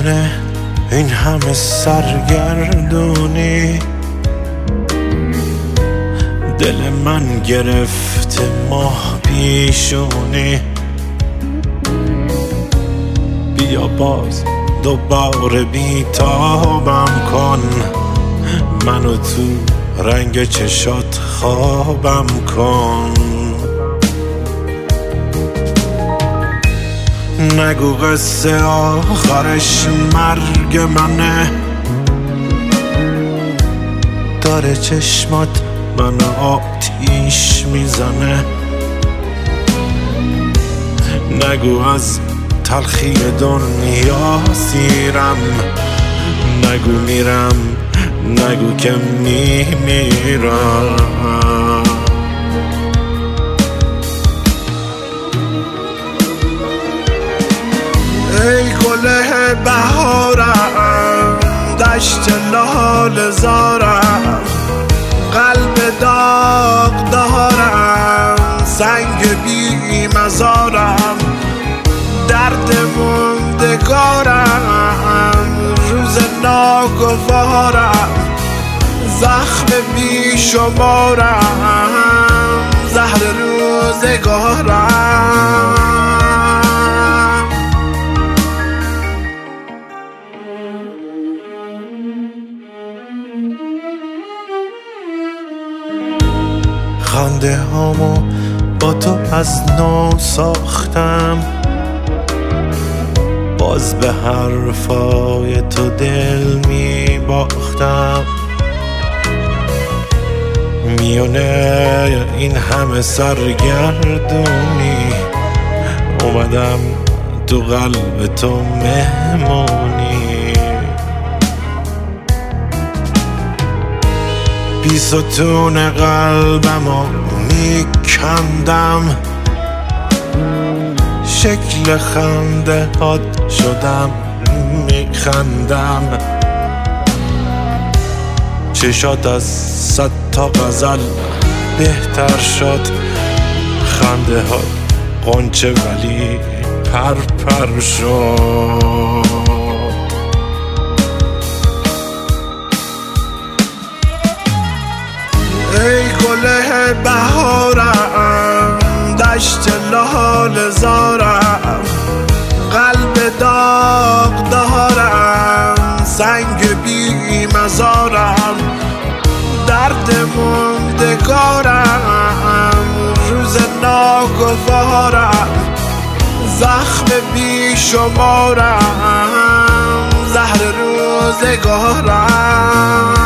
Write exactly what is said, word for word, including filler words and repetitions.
میونه این همه سرگردونی، دل من گرفته ماه پیشونی. بیا باز دوباره بیتابم کن، منو تو رنگ چشات خوابم کن. نگو قصه آخرش مرگ منه، داره چشمات منو آتیش میزنه. نگو از تلخی دنیا سیرم، نگو میرم، نگو که میمیرم. ای گله بهارم، دشت لاله زارم، قلب داغ دارم، سنگ بی مزارم، درد موندگارم، روز ناگوارم، زخم بی شمارم، زهر روزگارم. خنده هامو با تو از نو ساختم، باز به حرفای تو دل می باختم. میونه این همه سرگردونی، اومدم تو قلب تو مهمونی. بی ستون قلبمو میکندم، شکل خنده هات شدم میخندم. چشات از صد تا غزل بهتر شد، خنده ها غنچه ولی پر پر شد. ای گله بهارم، دشت لاله زارم، قلب داغ دارم، سنگ بی مزارم، درد موندگارم، روز ناگوارم، زخم بی شمارم، زهر روزگارم.